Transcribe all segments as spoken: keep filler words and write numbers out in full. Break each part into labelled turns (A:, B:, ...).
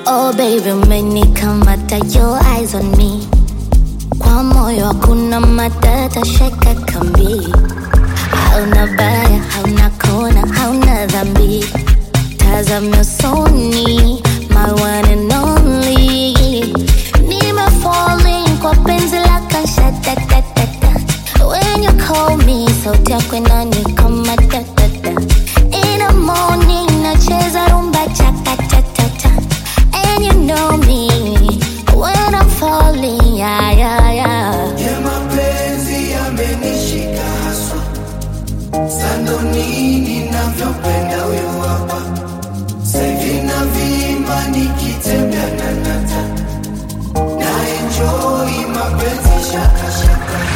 A: Oh baby, umenikamata, your eyes on me. Kwa moyo hakuna matata, shaka kambi. Hauna baya, hauna kona, hauna dhambi. Tazama usoni, my one and only. Nime falling kwa penzi lako, shatatatata. When you call me, sauti yako inanikama. In the morning, nacheza rumba chaka cha cha cha. And you know me when I'm falling, yeah yeah yeah.
B: Ya mapenzi yamenishika haswa, sando nini navyopenda huyo hapa. Saivi na vimba nikitembea na nata, na enjoy mapenzi shaka shaka.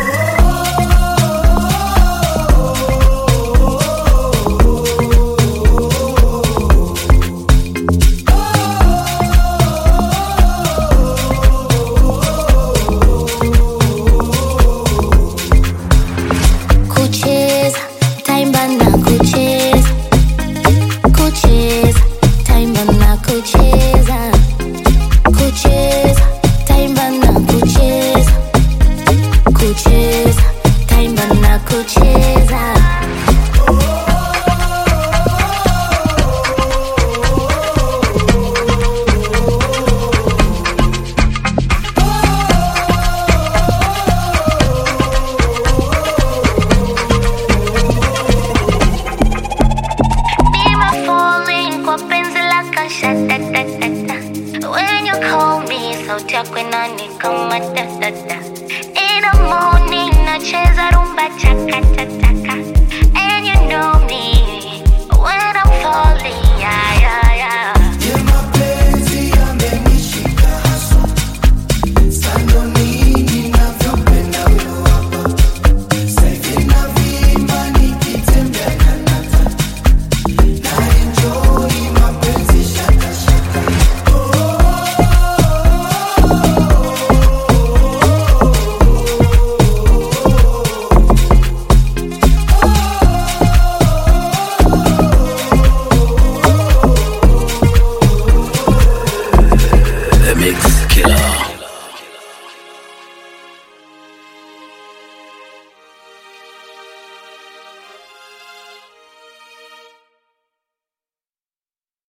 A: When you call me, sauti yako inanikama. In the morning, nacheza rumba chaka cha cha.